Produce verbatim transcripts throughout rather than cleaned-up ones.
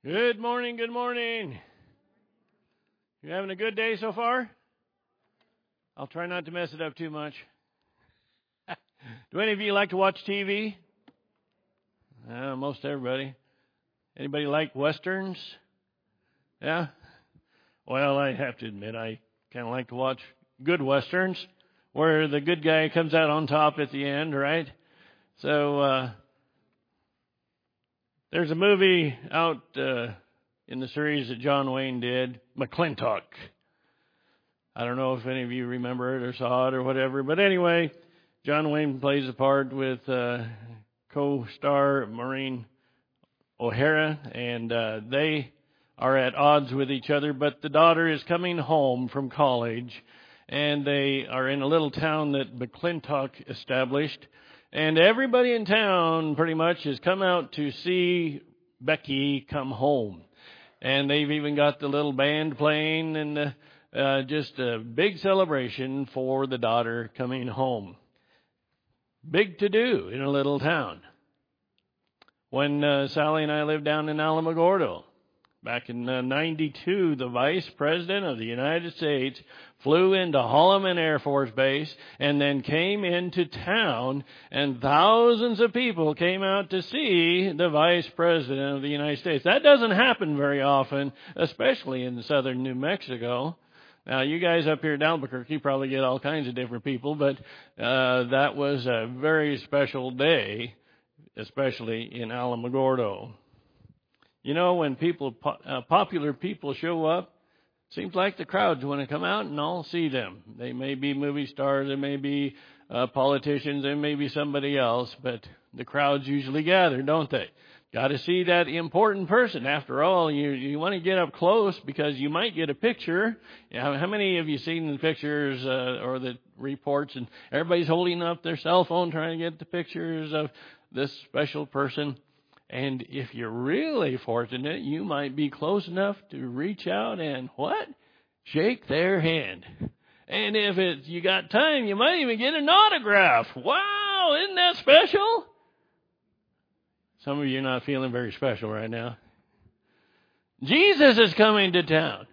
Good morning, good morning. You having a good day so far? I'll try not to mess it up too much. Do any of you like to watch T V? Uh, most everybody. Anybody like Westerns? Yeah? Well, I have to admit, I kind of like to watch good Westerns, where the good guy comes out on top at the end, right? So, uh, there's a movie out uh, in the series that John Wayne did, McClintock. I don't know if any of you remember it or saw it or whatever, but anyway, John Wayne plays a part with uh, co-star Maureen O'Hara, and uh, they are at odds with each other, but the daughter is coming home from college, and they are in a little town that McClintock established, and everybody in town pretty much has come out to see Becky come home. And they've even got the little band playing and uh, uh, just a big celebration for the daughter coming home. Big to do in a little town. When uh, Sally and I lived down in Alamogordo, back in uh, ninety-two, the Vice President of the United States flew into Holloman Air Force Base and then came into town, and thousands of people came out to see the Vice President of the United States. That doesn't happen very often, especially in southern New Mexico. Now, you guys up here at Albuquerque probably get all kinds of different people, but uh, that was a very special day, especially in Alamogordo. You know, when people, uh, popular people show up, seems like the crowds want to come out and all see them. They may be movie stars, they may be uh, politicians, they may be somebody else, but the crowds usually gather, don't they? Got to see that important person. After all, you you want to get up close because you might get a picture. You know, how many of you seen the pictures uh, or the reports, and everybody's holding up their cell phone trying to get the pictures of this special person? And if you're really fortunate, you might be close enough to reach out and what? Shake their hand. And if it's, you got time, you might even get an autograph. Wow, isn't that special? Some of you are not feeling very special right now. Jesus is coming to town.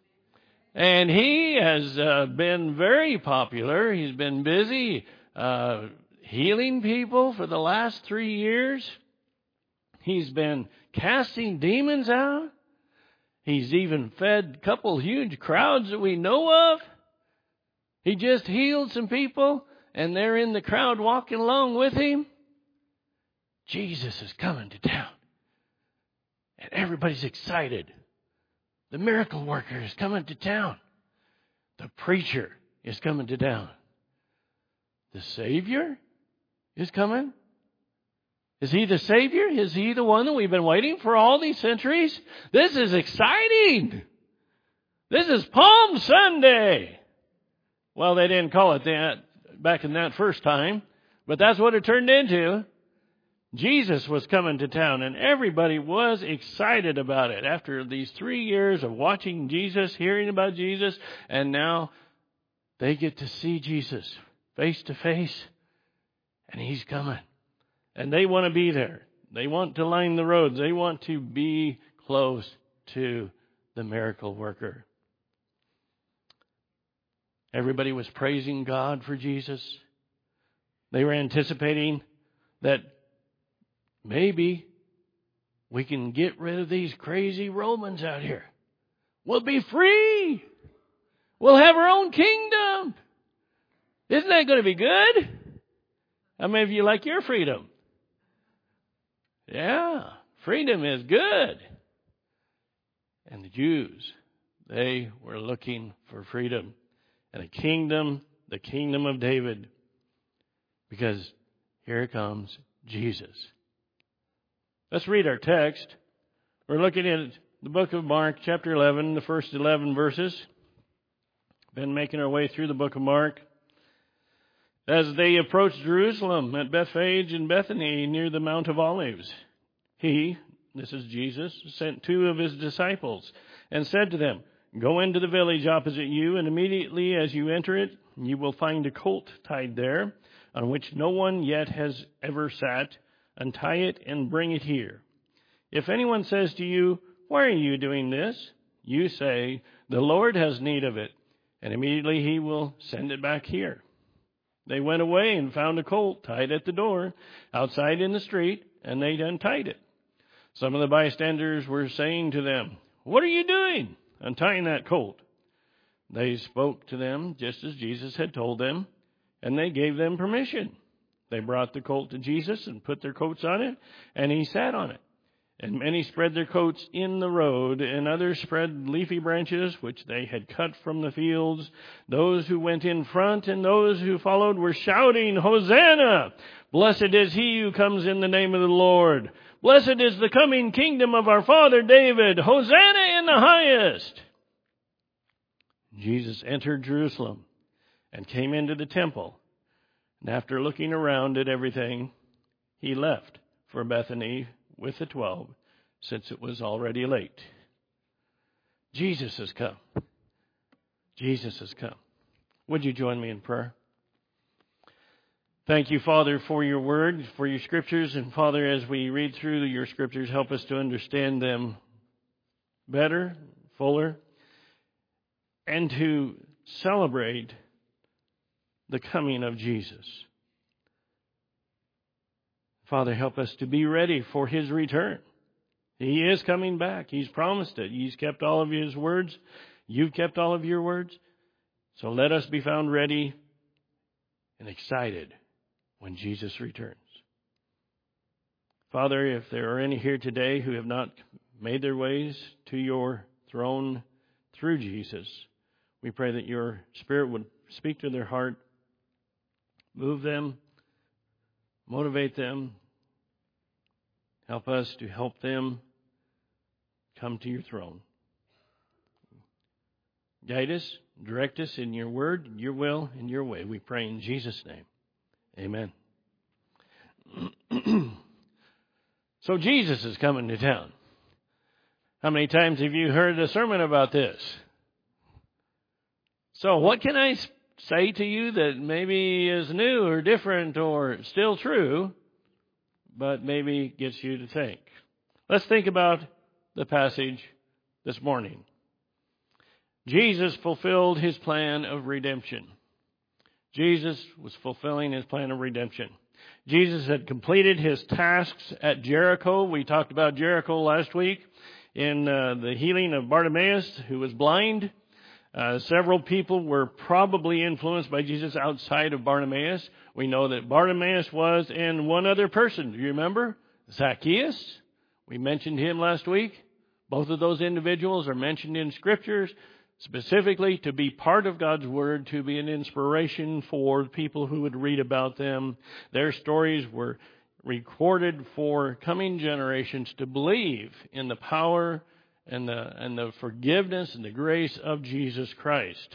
And he has uh, been very popular. He's been busy uh, healing people for the last three years. He's been casting demons out. He's even fed a couple huge crowds that we know of. He just healed some people, and they're in the crowd walking along with him. Jesus is coming to town. And everybody's excited. The miracle worker is coming to town. The preacher is coming to town. The Savior is coming. Is he the Savior? Is he the one that we've been waiting for all these centuries? This is exciting. This is Palm Sunday. Well, they didn't call it that back in that first time, but that's what it turned into. Jesus was coming to town, and everybody was excited about it. After these three years of watching Jesus, hearing about Jesus, and now they get to see Jesus face to face, and he's coming. And they want to be there. They want to line the roads. They want to be close to the miracle worker. Everybody was praising God for Jesus. They were anticipating that maybe we can get rid of these crazy Romans out here. We'll be free. We'll have our own kingdom. Isn't that going to be good? How many of you like your freedom? Yeah, freedom is good. And the Jews, they were looking for freedom and a kingdom, the kingdom of David. Because here comes Jesus. Let's read our text. We're looking at the book of Mark, chapter eleven, the first eleven verses. Been making our way through the book of Mark. As they approached Jerusalem at Bethphage and Bethany near the Mount of Olives, he, this is Jesus, sent two of his disciples and said to them, "Go into the village opposite you, and immediately as you enter it, you will find a colt tied there, on which no one yet has ever sat. Untie it and bring it here. If anyone says to you, why are you doing this? You say, the Lord has need of it, and immediately he will send it back here. They went away and found a colt tied at the door, outside in the street, and they untied it. Some of the bystanders were saying to them, what are you doing, untying that colt? They spoke to them just as Jesus had told them, and they gave them permission. They brought the colt to Jesus and put their coats on it, and he sat on it. And many spread their coats in the road, and others spread leafy branches which they had cut from the fields. Those who went in front and those who followed were shouting, Hosanna! Blessed is he who comes in the name of the Lord. Blessed is the coming kingdom of our father David. Hosanna in the highest! Jesus entered Jerusalem and came into the temple. And after looking around at everything, he left for Bethany with the twelve, since it was already late. Jesus has come. Jesus has come. Would you join me in prayer? Thank you, Father, for your word, for your scriptures. And Father, as we read through your scriptures, help us to understand them better, fuller, and to celebrate the coming of Jesus. Father, help us to be ready for his return. He is coming back. He's promised it. He's kept all of his words. You've kept all of your words. So let us be found ready and excited when Jesus returns. Father, if there are any here today who have not made their ways to your throne through Jesus, we pray that your Spirit would speak to their heart, move them, motivate them, help us to help them come to your throne. Guide us, direct us in your word, your will, and your way. We pray in Jesus' name. Amen. So Jesus is coming to town. How many times have you heard a sermon about this? So what can I say to you that maybe is new or different or still true, but maybe gets you to think? Let's think about the passage this morning. Jesus fulfilled his plan of redemption. Jesus was fulfilling his plan of redemption. Jesus had completed his tasks at Jericho. We talked about Jericho last week in uh, the healing of Bartimaeus, who was blind. Uh, several people were probably influenced by Jesus outside of Bartimaeus. We know that Bartimaeus was, and one other person. Do you remember? Zacchaeus. We mentioned him last week. Both of those individuals are mentioned in Scriptures, specifically to be part of God's Word, to be an inspiration for people who would read about them. Their stories were recorded for coming generations to believe in the power and the and the forgiveness and the grace of Jesus Christ.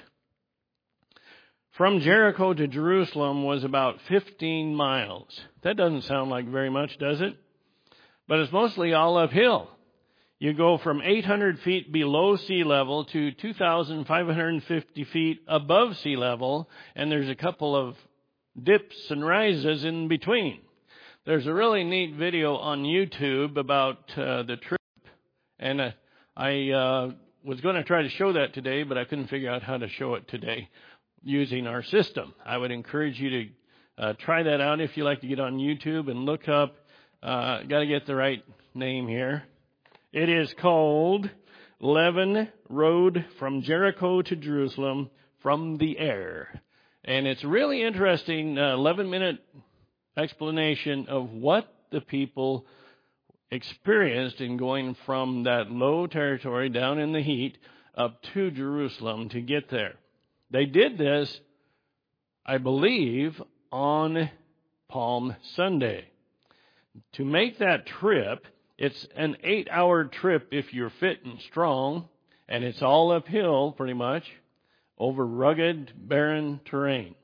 From Jericho to Jerusalem was about fifteen miles. That doesn't sound like very much, does it? But it's mostly all uphill. You go from eight hundred feet below sea level to two thousand five hundred fifty feet above sea level, and there's a couple of dips and rises in between. There's a really neat video on YouTube about uh, the trip, and uh, I uh, was going to try to show that today, but I couldn't figure out how to show it today using our system. I would encourage you to uh, try that out if you like to get on YouTube and look up, uh, got to get the right name here. It is called Levin Road from Jericho to Jerusalem from the Air. And it's really interesting, uh, eleven-minute explanation of what the people experienced in going from that low territory down in the heat up to Jerusalem to get there. They did this, I believe, on Palm Sunday. To make that trip, it's an eight-hour trip if you're fit and strong, and it's all uphill pretty much over rugged, barren terrain.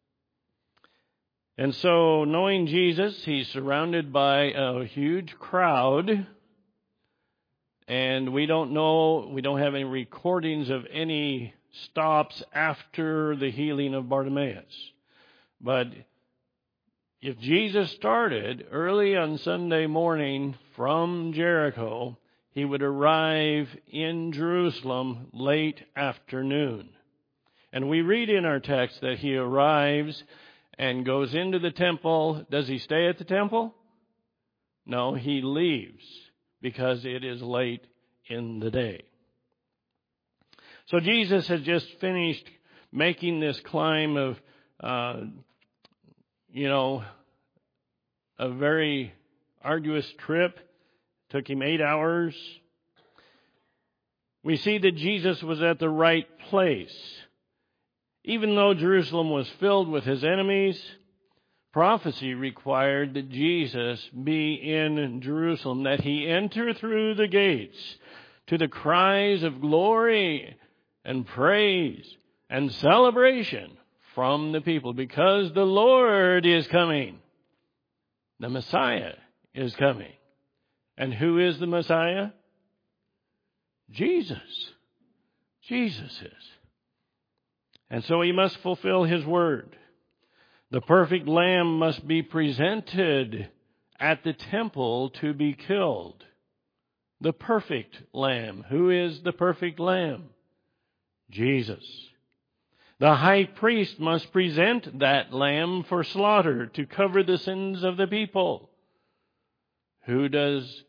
And so, knowing Jesus, he's surrounded by a huge crowd, and we don't know, we don't have any recordings of any stops after the healing of Bartimaeus. But if Jesus started early on Sunday morning from Jericho, he would arrive in Jerusalem late afternoon. And we read in our text that he arrives and goes into the temple. Does he stay at the temple? No, he leaves because it is late in the day. So Jesus has just finished making this climb of, uh, you know, a very arduous trip. Took him eight hours. We see that Jesus was at the right place. Even though Jerusalem was filled with his enemies, prophecy required that Jesus be in Jerusalem, that he enter through the gates to the cries of glory and praise and celebration from the people, because the Lord is coming. The Messiah is coming. And who is the Messiah? Jesus. Jesus is. And so he must fulfill his word. The perfect lamb must be presented at the temple to be killed. The perfect lamb. Who is the perfect lamb? Jesus. The high priest must present that lamb for slaughter to cover the sins of the people. Who does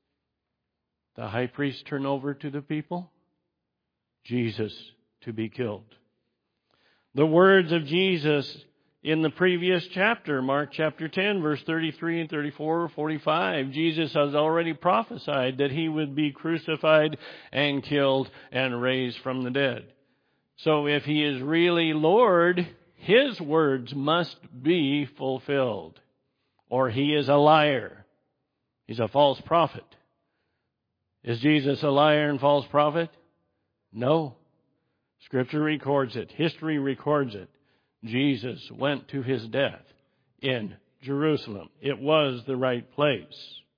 the high priest turn over to the people? Jesus, to be killed. The words of Jesus in the previous chapter, Mark chapter ten, verse thirty-three and thirty-four, forty-five, Jesus has already prophesied that he would be crucified and killed and raised from the dead. So if he is really Lord, his words must be fulfilled, or he is a liar. He's a false prophet. Is Jesus a liar and false prophet? No. Scripture records it. History records it. Jesus went to his death in Jerusalem. It was the right place.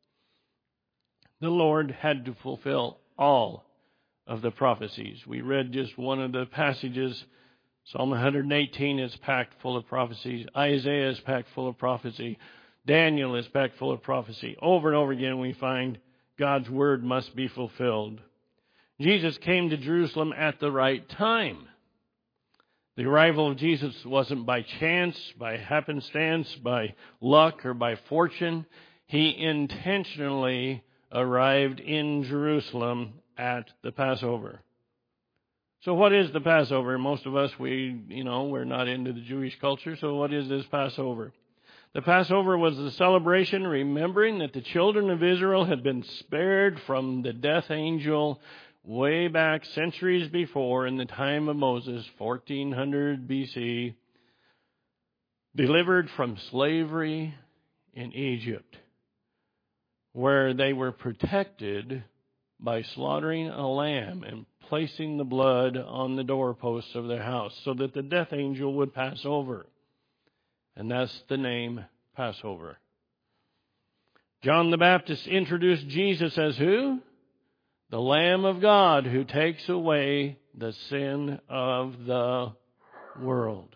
The Lord had to fulfill all of the prophecies. We read just one of the passages. Psalm one eighteen is packed full of prophecies. Isaiah is packed full of prophecy. Daniel is packed full of prophecy. Over and over again we find God's word must be fulfilled. Jesus came to Jerusalem at the right time. The arrival of Jesus wasn't by chance, by happenstance, by luck, or by fortune. He intentionally arrived in Jerusalem at the Passover. So what is the Passover? Most of us, we, you know, we're not into the Jewish culture, so what is this Passover? The Passover was the celebration remembering that the children of Israel had been spared from the death angel way back centuries before in the time of Moses, fourteen hundred B C, delivered from slavery in Egypt, where they were protected by slaughtering a lamb and placing the blood on the doorposts of their house so that the death angel would pass over. And that's the name Passover. John the Baptist introduced Jesus as who? The Lamb of God who takes away the sin of the world.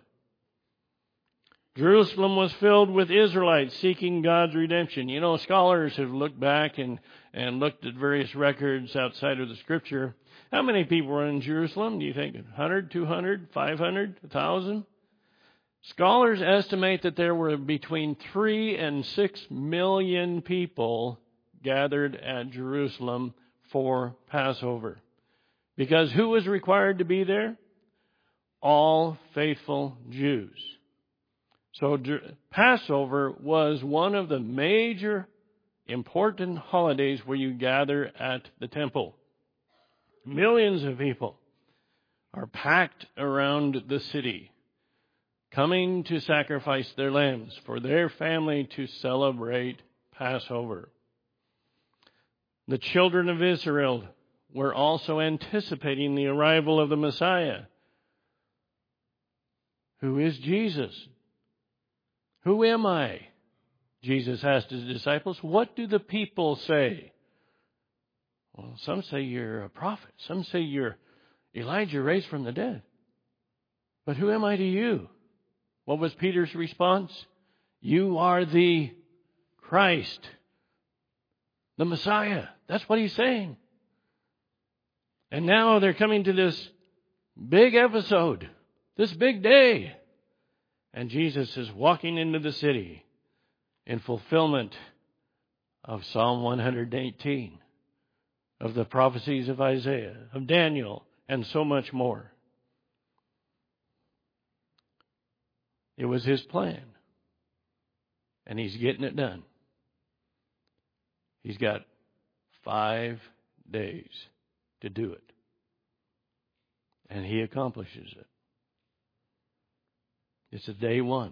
Jerusalem was filled with Israelites seeking God's redemption. You know, scholars have looked back and, and looked at various records outside of the Scripture. How many people were in Jerusalem? Do you think one hundred, two hundred, five hundred, one thousand? Scholars estimate that there were between three and six million people gathered at Jerusalem for Passover. Because who was required to be there? All faithful Jews. So Passover was one of the major important holidays where you gather at the temple. Millions of people are packed around the city, coming to sacrifice their lambs for their family to celebrate Passover. The children of Israel were also anticipating the arrival of the Messiah, who is Jesus. Who am I? Jesus asked his disciples. What do the people say? Well, some say you're a prophet. Some say you're Elijah raised from the dead. But who am I to you? What was Peter's response? You are the Christ, The Messiah. That's what he's saying. And now they're coming to this big episode, this big day. And Jesus is walking into the city in fulfillment of Psalm one hundred eighteen, of the prophecies of Isaiah, of Daniel, and so much more. It was his plan. And he's getting it done. He's got five days to do it. And he accomplishes it. It's a day one.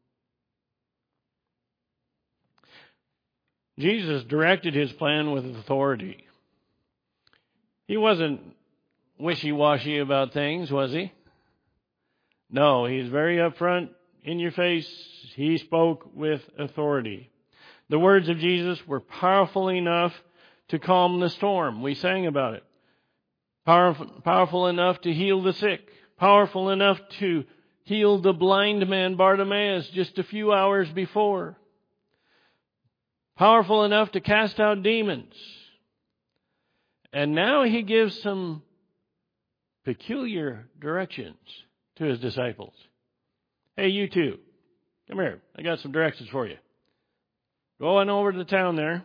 Jesus directed his plan with authority. He wasn't wishy-washy about things, was he? No, he's very upfront, in your face. He spoke with authority. The words of Jesus were powerful enough to calm the storm. We sang about it. Powerful, powerful enough to heal the sick. Powerful enough to heal the blind man Bartimaeus just a few hours before. Powerful enough to cast out demons. And now he gives some peculiar directions to his disciples. Hey, you two, come here. I got some directions for you. Go on over to the town there.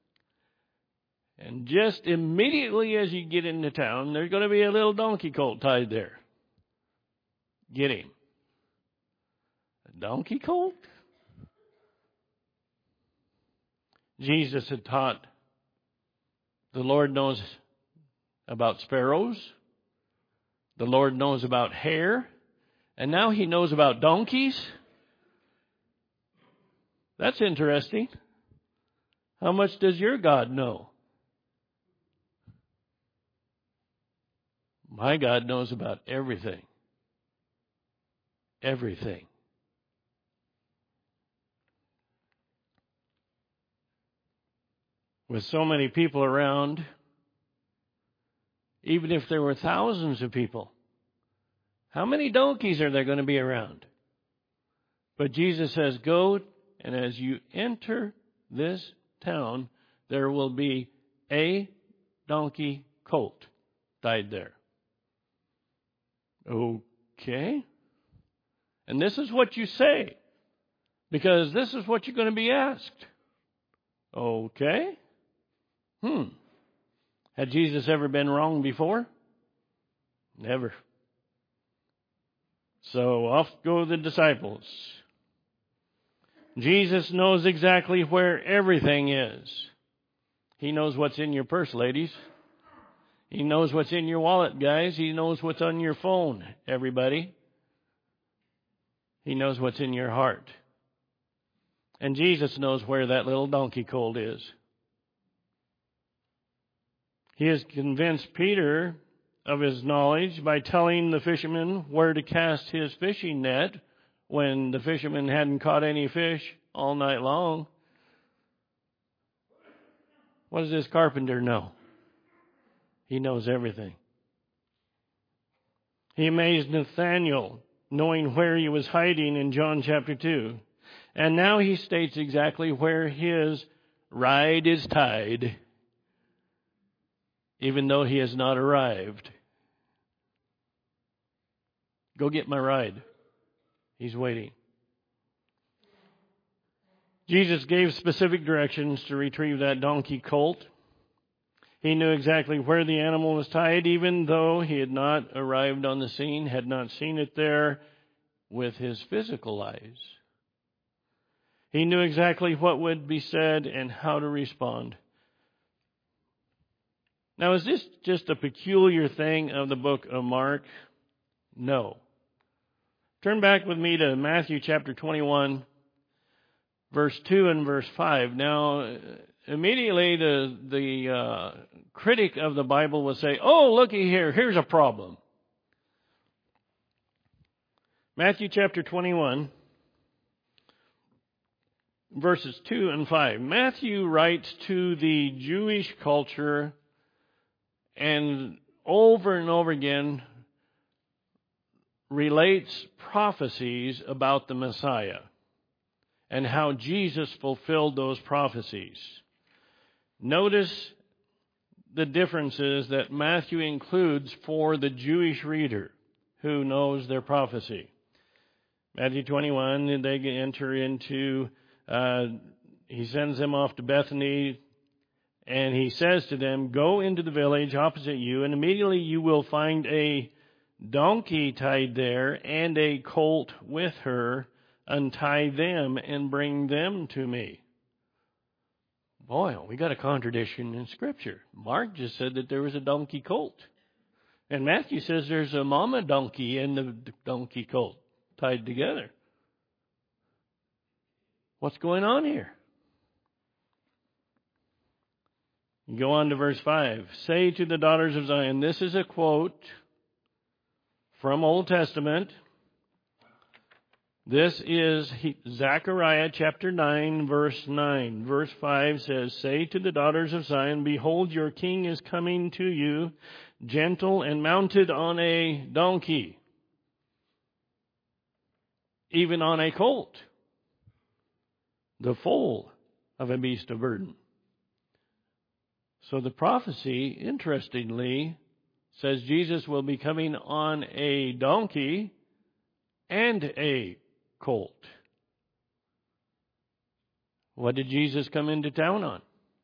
And just immediately as you get into town, there's going to be a little donkey colt tied there. Get him. A donkey colt? Jesus had taught the Lord knows about sparrows. The Lord knows about hair. And now he knows about donkeys. That's interesting. How much does your God know? My God knows about everything. Everything. With so many people around, even if there were thousands of people, how many donkeys are there going to be around? But Jesus says, go, and as you enter this town, there will be a donkey colt tied there. Okay. And this is what you say, because this is what you're going to be asked. Okay. Hmm. Had Jesus ever been wrong before? Never. So off go the disciples. Jesus knows exactly where everything is. He knows what's in your purse, ladies. He knows what's in your wallet, guys. He knows what's on your phone, everybody. He knows what's in your heart. And Jesus knows where that little donkey colt is. He has convinced Peter of his knowledge by telling the fisherman where to cast his fishing net when the fisherman hadn't caught any fish all night long. What does this carpenter know? He knows everything. He amazed Nathanael, knowing where he was hiding in John chapter two. And now he states exactly where his ride is tied, even though he has not arrived. Go get my ride. He's waiting. Jesus gave specific directions to retrieve that donkey colt. He knew exactly where the animal was tied, even though he had not arrived on the scene, had not seen it there with his physical eyes. He knew exactly what would be said and how to respond. Now, is this just a peculiar thing of the book of Mark? No. Turn back with me to Matthew chapter twenty-one, verse two and verse five. Now, immediately the the uh, critic of the Bible will say, oh, looky here, here's a problem. Matthew chapter twenty-one, verses two and five. Matthew writes to the Jewish culture and over and over again relates prophecies about the Messiah and how Jesus fulfilled those prophecies. Notice the differences that Matthew includes for the Jewish reader who knows their prophecy. Matthew twenty-one, they enter into, uh, he sends them off to Bethany, and he says to them, go into the village opposite you, and immediately you will find a donkey tied there and a colt with her. Untie them and bring them to me. Boy, we got a contradiction in Scripture. Mark just said that there was a donkey colt. And Matthew says there's a mama donkey and the donkey colt tied together. What's going on here? You go on to verse five. Say to the daughters of Zion, this is a quote from Old Testament. This is Zechariah chapter nine, verse nine. Verse five says, say to the daughters of Zion, behold, your king is coming to you, gentle and mounted on a donkey, even on a colt, the foal of a beast of burden. So the prophecy, interestingly, says Jesus will be coming on a donkey and a colt. What did Jesus come into town on?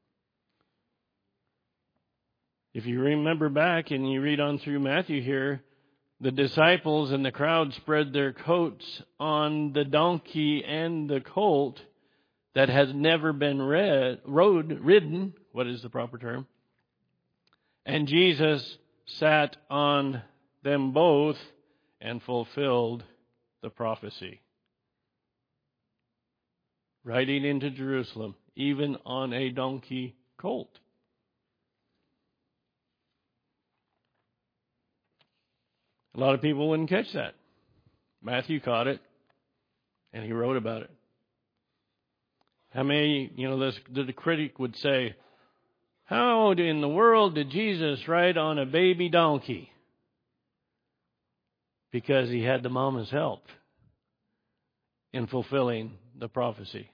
If you remember back and you read on through Matthew here, the disciples and the crowd spread their coats on the donkey and the colt that has never been read, rode, ridden, what is the proper term? And Jesus sat on them both and fulfilled the prophecy. Riding into Jerusalem, even on a donkey colt. A lot of people wouldn't catch that. Matthew caught it, and he wrote about it. How many, you know, this, the critic would say, how in the world did Jesus ride on a baby donkey? Because he had the mama's help in fulfilling the prophecy.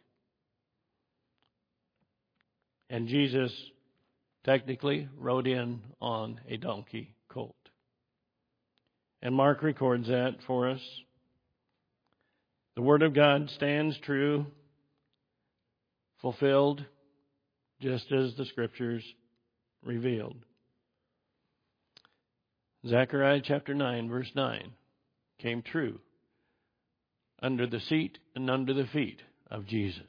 And Jesus technically rode in on a donkey colt. And Mark records that for us. The Word of God stands true, fulfilled, just as the Scriptures revealed. Zechariah chapter nine, verse nine, came true under the seat and under the feet of Jesus.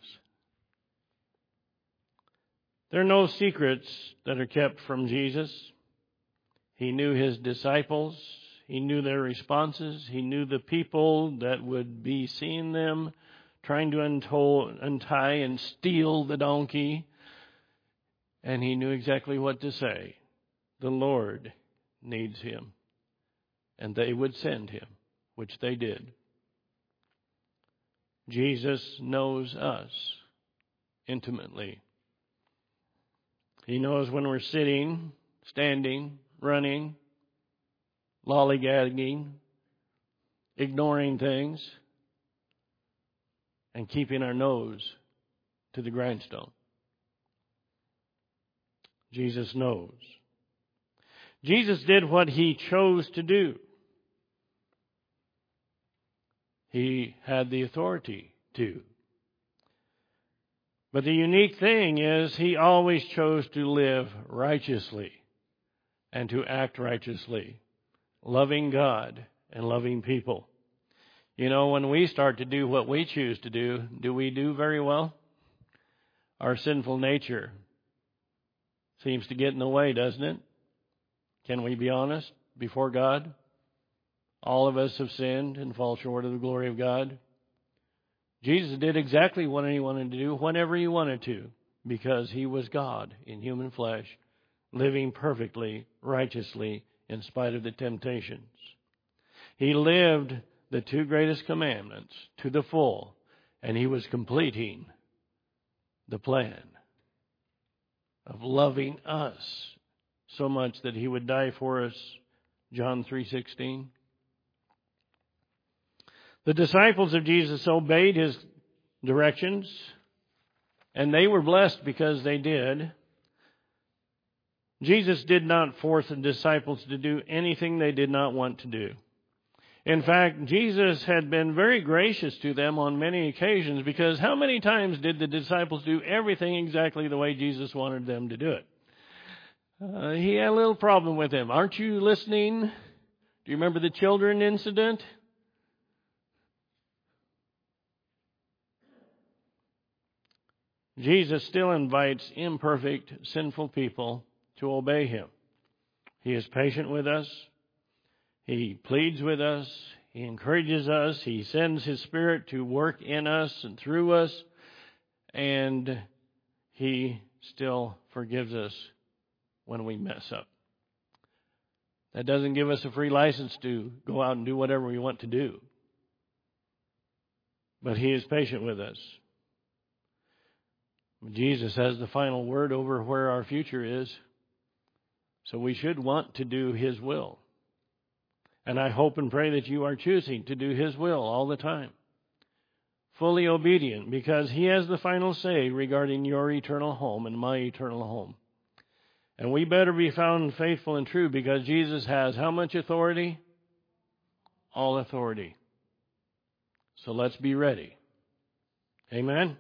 There are no secrets that are kept from Jesus. He knew his disciples. He knew their responses. He knew the people that would be seeing them trying to untie and steal the donkey. And he knew exactly what to say. The Lord needs him. And they would send him, which they did. Jesus knows us intimately. He knows when we're sitting, standing, running, lollygagging, ignoring things, and keeping our nose to the grindstone. Jesus knows. Jesus did what he chose to do. He had the authority to. But the unique thing is he always chose to live righteously and to act righteously, loving God and loving people. You know, when we start to do what we choose to do, do we do very well? Our sinful nature seems to get in the way, doesn't it? Can we be honest before God? All of us have sinned and fall short of the glory of God. Jesus did exactly what he wanted to do whenever he wanted to, because he was God in human flesh, living perfectly, righteously, in spite of the temptations. He lived the two greatest commandments to the full, and he was completing the plan of loving us so much that he would die for us, John three sixteen. The disciples of Jesus obeyed his directions, and they were blessed because they did. Jesus did not force the disciples to do anything they did not want to do. In fact, Jesus had been very gracious to them on many occasions, because how many times did the disciples do everything exactly the way Jesus wanted them to do it? Uh, he had a little problem with them. Aren't you listening? Do you remember the children incident? Jesus still invites imperfect, sinful people to obey Him. He is patient with us. He pleads with us. He encourages us. He sends His Spirit to work in us and through us. And He still forgives us when we mess up. That doesn't give us a free license to go out and do whatever we want to do. But He is patient with us. Jesus has the final word over where our future is. So we should want to do His will. And I hope and pray that you are choosing to do His will all the time. Fully obedient, because He has the final say regarding your eternal home and my eternal home. And we better be found faithful and true, because Jesus has how much authority? All authority. So let's be ready. Amen?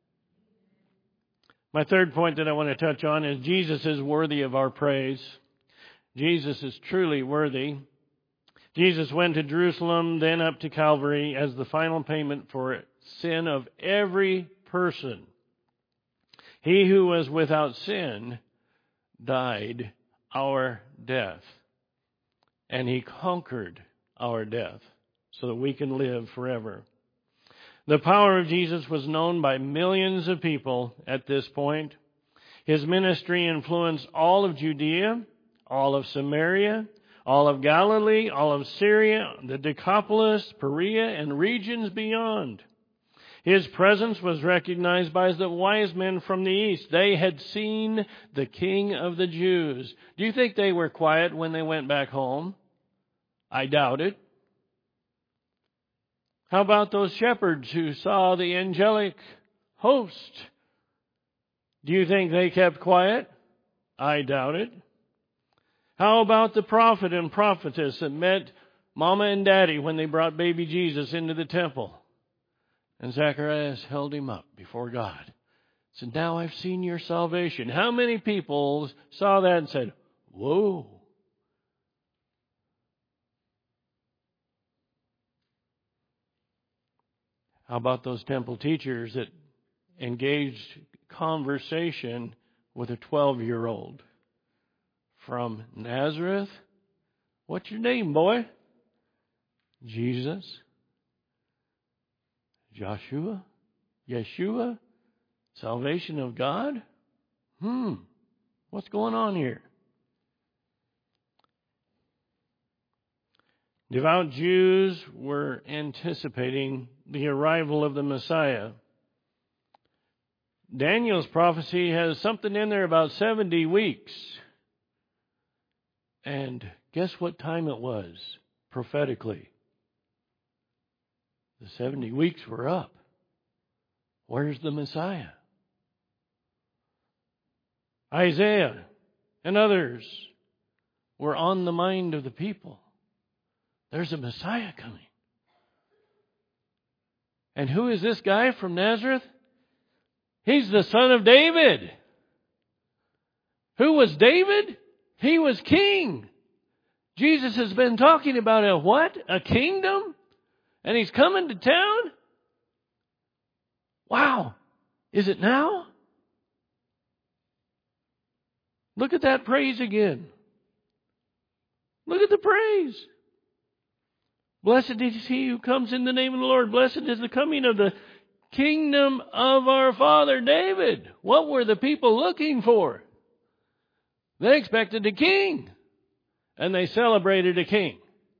My third point that I want to touch on is Jesus is worthy of our praise. Jesus is truly worthy. Jesus went to Jerusalem, then up to Calvary as the final payment for sin of every person. He who was without sin died our death. And He conquered our death so that we can live forever. The power of Jesus was known by millions of people at this point. His ministry influenced all of Judea, all of Samaria, all of Galilee, all of Syria, the Decapolis, Perea, and regions beyond. His presence was recognized by the wise men from the east. They had seen the King of the Jews. Do you think they were quiet when they went back home? I doubt it. How about those shepherds who saw the angelic host? Do you think they kept quiet? I doubt it. How about the prophet and prophetess that met Mama and Daddy when they brought baby Jesus into the temple? And Zacharias held him up before God. Said, now I've seen your salvation. How many people saw that and said, whoa? How about those temple teachers that engaged conversation with a twelve-year-old from Nazareth? What's your name, boy? Jesus. Joshua? Yeshua? Salvation of God? Hmm. What's going on here? Devout Jews were anticipating the arrival of the Messiah. Daniel's prophecy has something in there about seventy weeks. And guess what time it was prophetically? The seventy weeks were up. Where's the Messiah? Isaiah and others were on the mind of the people. There's a Messiah coming. And who is this guy from Nazareth? He's the son of David. Who was David? He was king. Jesus has been talking about a what? A kingdom? And He's coming to town? Wow. Is it now? Look at that praise again. Look at the praise. Blessed is He who comes in the name of the Lord. Blessed is the coming of the kingdom of our father David. What were the people looking for? They expected a king. And they celebrated a king.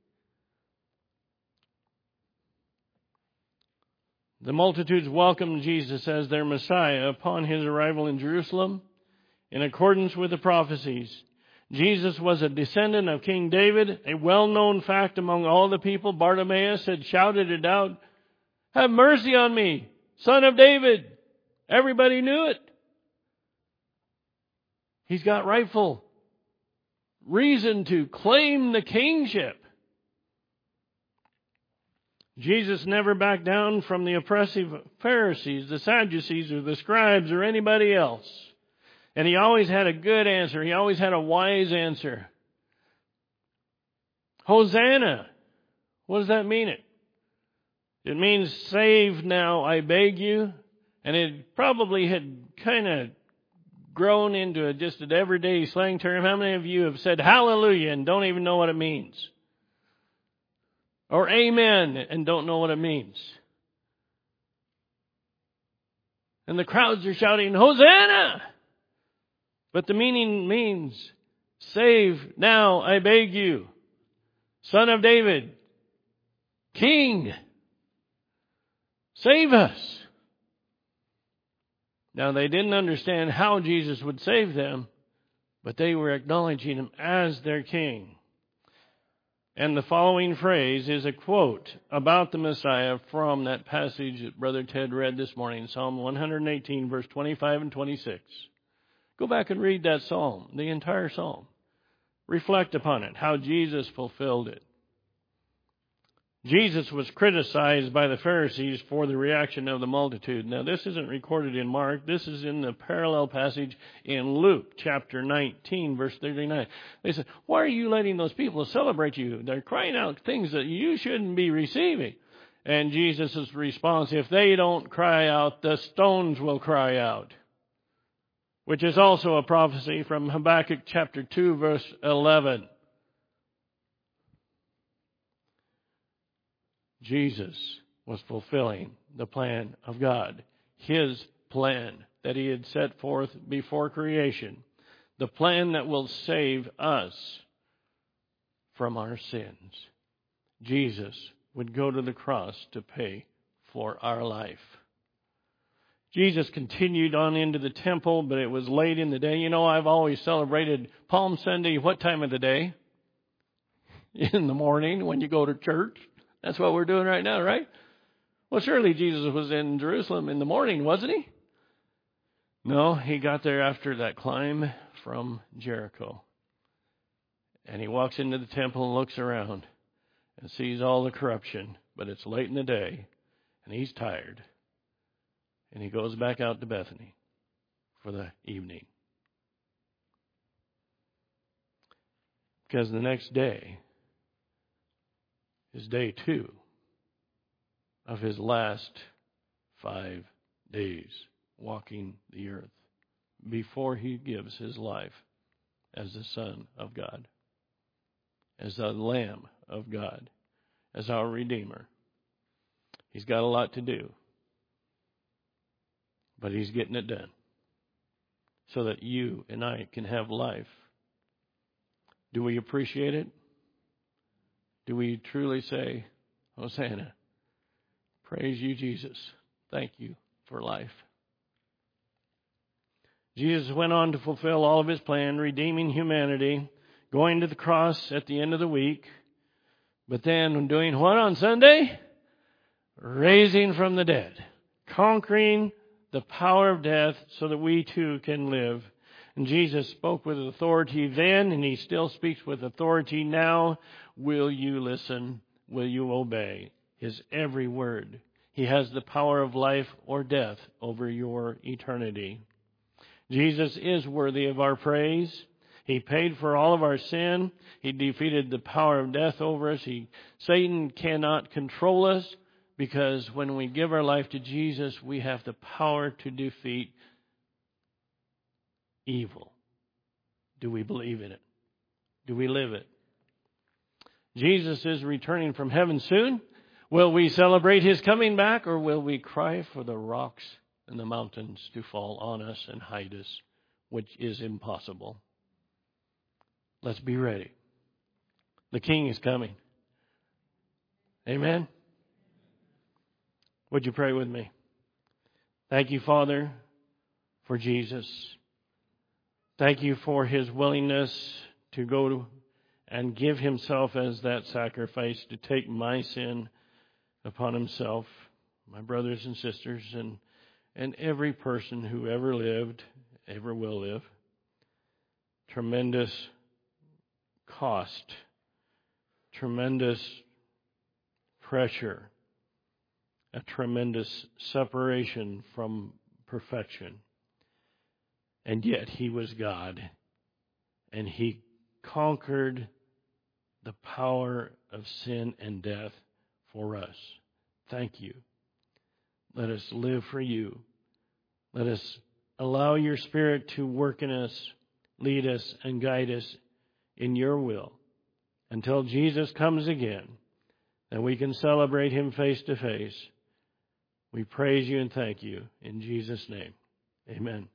The multitudes welcomed Jesus as their Messiah upon His arrival in Jerusalem in accordance with the prophecies. Jesus was a descendant of King David, a well-known fact among all the people. Bartimaeus had shouted it out, have mercy on me, Son of David. Everybody knew it. He's got rightful reason to claim the kingship. Jesus never backed down from the oppressive Pharisees, the Sadducees, or the scribes, or anybody else. And he always had a good answer. He always had a wise answer. Hosanna. What does that mean? It It means save now, I beg you. And it probably had kind of grown into a, just an everyday slang term. How many of you have said hallelujah and don't even know what it means? Or amen and don't know what it means? And the crowds are shouting, Hosanna! But the meaning means, save now, I beg you. Son of David, King, save us. Now, they didn't understand how Jesus would save them, but they were acknowledging him as their king. And the following phrase is a quote about the Messiah from that passage that Brother Ted read this morning, Psalm one eighteen, verse twenty-five and twenty-six. Go back and read that psalm, the entire psalm. Reflect upon it, how Jesus fulfilled it. Jesus was criticized by the Pharisees for the reaction of the multitude. Now, this isn't recorded in Mark. This is in the parallel passage in Luke, chapter nineteen, verse thirty-nine. They said, why are you letting those people celebrate you? They're crying out things that you shouldn't be receiving. And Jesus' response, if they don't cry out, the stones will cry out. Which is also a prophecy from Habakkuk chapter two, verse eleven. Jesus was fulfilling the plan of God, his plan that he had set forth before creation, the plan that will save us from our sins. Jesus would go to the cross to pay for our life. Jesus continued on into the temple, but it was late in the day. You know, I've always celebrated Palm Sunday. What time of the day? In the morning when you go to church. That's what we're doing right now, right? Well, surely Jesus was in Jerusalem in the morning, wasn't he? No, he got there after that climb from Jericho. And he walks into the temple and looks around and sees all the corruption. But it's late in the day, and he's tired. And he goes back out to Bethany for the evening. Because the next day is day two of his last five days walking the earth before he gives his life as the Son of God, as the Lamb of God, as our Redeemer. He's got a lot to do, but he's getting it done so that you and I can have life. Do we appreciate it? Do we truly say, Hosanna, praise you, Jesus. Thank you for life. Jesus went on to fulfill all of his plan, redeeming humanity, going to the cross at the end of the week, but then doing what on Sunday? Raising from the dead, conquering the power of death so that we too can live. And Jesus spoke with authority then, and he still speaks with authority now. Will you listen? Will you obey his every word? He has the power of life or death over your eternity. Jesus is worthy of our praise. He paid for all of our sin. He defeated the power of death over us. He, Satan cannot control us because when we give our life to Jesus, we have the power to defeat evil. Do we believe in it? Do we live it? Jesus is returning from heaven soon. Will we celebrate his coming back, or will we cry for the rocks and the mountains to fall on us and hide us, which is impossible? Let's be ready. The King is coming. Amen? Would you pray with me? Thank you, Father, for Jesus. Thank you for his willingness to go to and give himself as that sacrifice to take my sin upon himself, my brothers and sisters, and, and every person who ever lived, ever will live. Tremendous cost, tremendous pressure, a tremendous separation from perfection. And yet he was God, and he conquered the power of sin and death for us. Thank you. Let us live for you. Let us allow your Spirit to work in us, lead us, and guide us in your will until Jesus comes again, and we can celebrate him face to face. We praise you and thank you in Jesus' name. Amen.